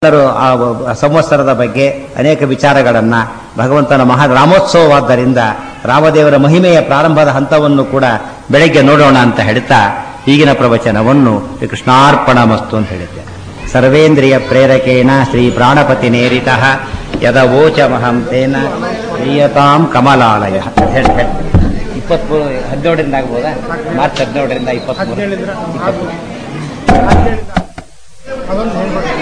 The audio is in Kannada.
ಆ ಸಂವತ್ಸರದ ಬಗ್ಗೆ ಅನೇಕ ವಿಚಾರಗಳನ್ನ ಭಗವಂತನ ರಾಮೋತ್ಸವವಾದ್ದರಿಂದ ರಾಮದೇವರ ಮಹಿಮೆಯ ಪ್ರಾರಂಭದ ಹಂತವನ್ನು ಕೂಡ ಬೆಳಗ್ಗೆ ನೋಡೋಣ ಅಂತ ಹೇಳ್ತಾ ಈಗಿನ ಪ್ರವಚನವನ್ನು ಕೃಷ್ಣಾರ್ಪಣಮಸ್ತು ಅಂತ ಹೇಳಿದ್ದೇನೆ. ಸರ್ವೇಂದ್ರಿಯ ಪ್ರೇರಕೇಣ ಶ್ರೀ ಪ್ರಾಣಪತಿ ನೇರಿತ ಯದವೋಚಮಹಂ ತೇನ ಪ್ರಿಯತಾಂ ಕಮಲಾಲಯ. 17ರಿಂದ ಆಗ್ಬೋದಾ? ಮಾರ್ಚ್ 17ರಿಂದ 23.